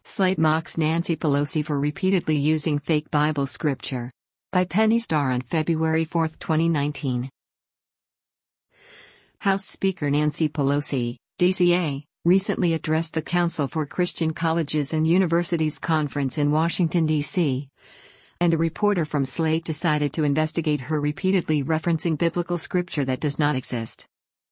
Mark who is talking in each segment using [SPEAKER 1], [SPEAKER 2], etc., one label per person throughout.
[SPEAKER 1] Slate mocks Nancy Pelosi for repeatedly using fake Bible scripture. By Penny Starr on February 4, 2019. House Speaker Nancy Pelosi, DCA, recently addressed the Council for Christian Colleges and Universities conference in Washington, D.C., and a reporter from Slate decided to investigate her repeatedly referencing biblical scripture that does not exist.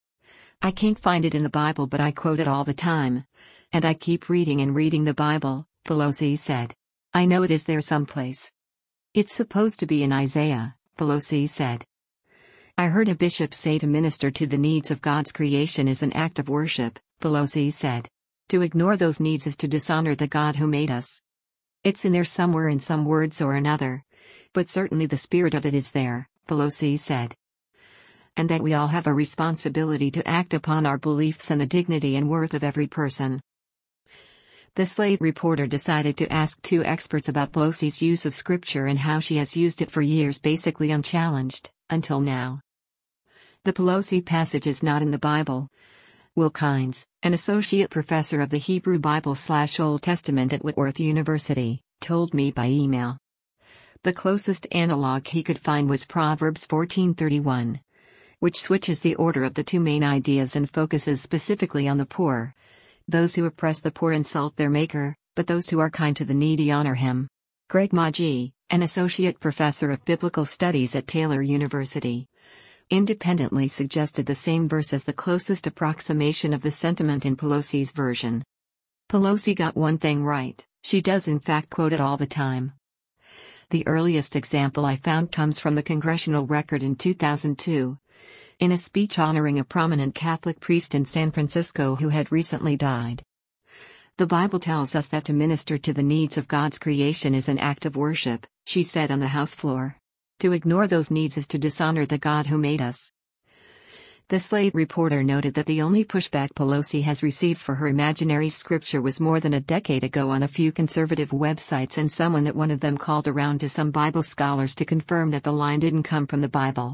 [SPEAKER 1] "I can't find it in the Bible, but I quote it all the time. And I keep reading and reading the Bible," Pelosi said. "I know it is there someplace. It's supposed to be in Isaiah," Pelosi said. "I heard a bishop say to minister to the needs of God's creation is an act of worship," Pelosi said. "To ignore those needs is to dishonor the God who made us. It's in there somewhere in some words or another. But certainly the spirit of it is there," Pelosi said. "And that we all have a responsibility to act upon our beliefs and the dignity and worth of every person." The Slate reporter decided to ask two experts about Pelosi's use of scripture and how she has used it for years basically unchallenged, until now. "The Pelosi passage is not in the Bible," Will Kynes, an associate professor of the Hebrew Bible/Old Testament at Whitworth University, told me by email. The closest analog he could find was Proverbs 14:31, which switches the order of the two main ideas and focuses specifically on the poor. "Those who oppress the poor insult their maker, but those who are kind to the needy honor him." Greg Maggi, an associate professor of biblical studies at Taylor University, independently suggested the same verse as the closest approximation of the sentiment in Pelosi's version. Pelosi got one thing right: she does in fact quote it all the time. The earliest example I found comes from the congressional record in 2002. In a speech honoring a prominent Catholic priest in San Francisco who had recently died. "The Bible tells us that to minister to the needs of God's creation is an act of worship," she said on the House floor. "To ignore those needs is to dishonor the God who made us." The Slate reporter noted that the only pushback Pelosi has received for her imaginary scripture was more than a decade ago on a few conservative websites and someone that one of them called around to some Bible scholars to confirm that the line didn't come from the Bible.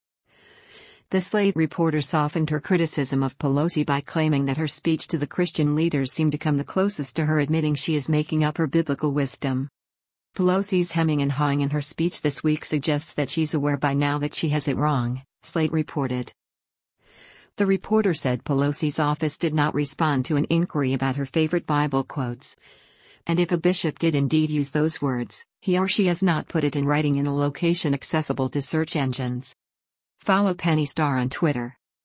[SPEAKER 1] The Slate reporter softened her criticism of Pelosi by claiming that her speech to the Christian leaders seemed to come the closest to her admitting she is making up her biblical wisdom. Pelosi's hemming and hawing in her speech this week suggests that she's aware by now that she has it wrong, Slate reported. The reporter said Pelosi's office did not respond to an inquiry about her favorite Bible quotes. And if a bishop did indeed use those words, he or she has not put it in writing in a location accessible to search engines. Follow Penny Starr on Twitter.